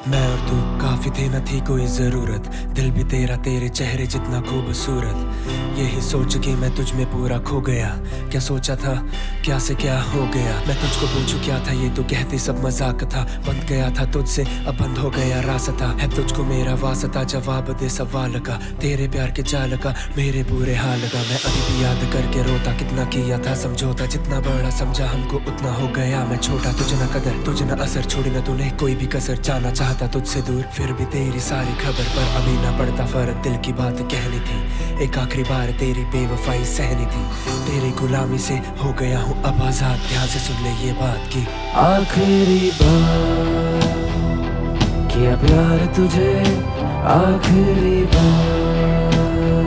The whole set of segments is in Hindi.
मैं और तू काफी थे, न थी कोई जरूरत। दिल भी तेरा तेरे चेहरे जितना खूबसूरत। यही सोच के मैं तुझ में पूरा खो गया। क्या सोचा था, क्या से क्या हो गया। मैं तुझको पूछूं क्या था, ये तो कहती सब मजाक था। बंद गया था तुझसे, अब बंद हो गया रास्ता। है तुझको मेरा वास्ता, जवाब दे सवाल का। तेरे प्यार के जाल का, मेरे बुरे हाल का। मैं अभी भी याद करके रोता, कितना किया था समझौता। जितना बड़ा समझा हमको उतना हो गया मैं छोटा। तुझे ना कदर, तुझे ना असर, छोड़ी ना तूने कोई भी कसर। जाना चाहता तुझसे दूर, फिर भी तेरी सारी खबर पर अभी ना पड़ता फर्क। दिल की बात कहनी थी, एक आखिरी बार तेरी बेवफाई सहनी थी। तेरी गुलामी से हो गया हूँ अब आजाद। ध्यान से सुन ले ये बात की आखिरी बार किया प्यार तुझे, आखिरी बार,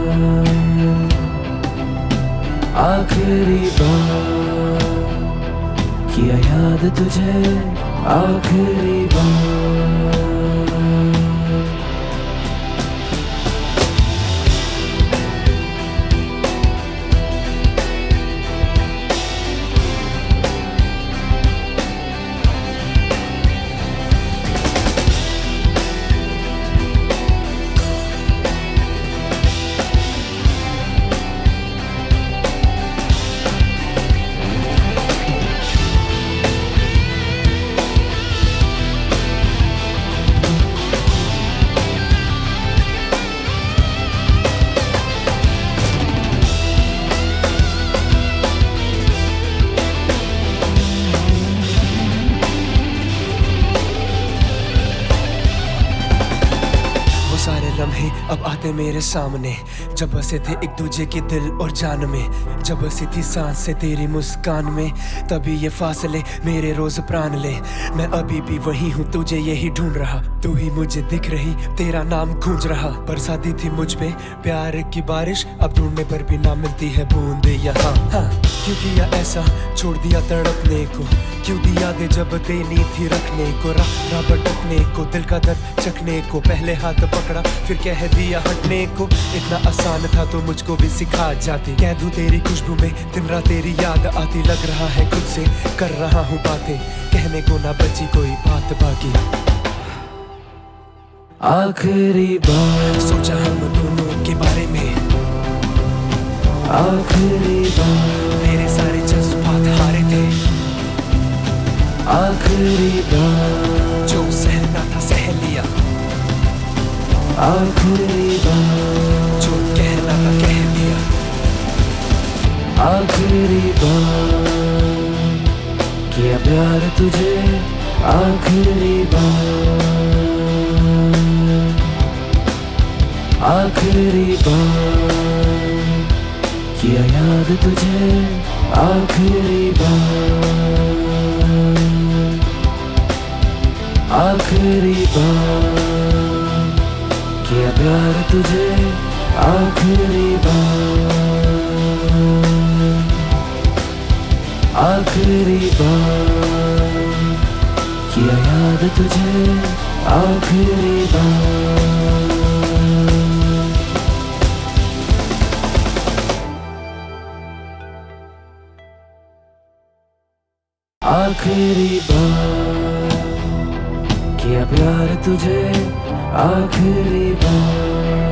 आखिरी बार किया याद तुझे, आखिरी बार। सारे लम्हे अब आते मेरे सामने, जब बसे थे एक दूजे के दिल और जान में। जब बसी थी सांस से तेरी मुस्कान में, तभी ये फासले मेरे रोज प्राण ले। मैं अभी भी वही हूँ, तुझे यही ढूंढ रहा। तू ही मुझे दिख रही, तेरा नाम गूंज रहा। बरसाती थी मुझ पे प्यार की बारिश, अब ढूंढने पर भी ना मिलती है बूंद यहाँ। हाँ, क्यों किया ऐसा, छोड़ दिया तड़पने को। क्यों दिया दे जब देनी थी रखने को। राह भटकने को, दिल का दर्द चखने को। पहले हाथ पकड़ा फिर कह दिया हटने को। इतना आसान था तो मुझको भी सिखा जाती। कह दूं तेरी खुशबू में दिन रात तेरी याद आती। लग रहा है खुद से कर रहा हूँ बातें, कहने को ना बची कोई बात बाकी। आखिरी बार सोचा हम दोनों के बारे में, आखिरी बार मेरे सारे जज्बात हारे थे। आखिरी बार जो सहना था सह लिया, आखिरी बार जो कहना था कह दिया। आखिरी बार किया प्यार तुझे, आखिरी बार, आखिरी बार किया याद तुझे, आखिरी बार, आखिरी बार किया प्यार तुझे, आखिरी बार, आखिरी बार किया याद तुझे, आखिरी बार। आखिरी बार किया प्यार तुझे, आखिरी बार।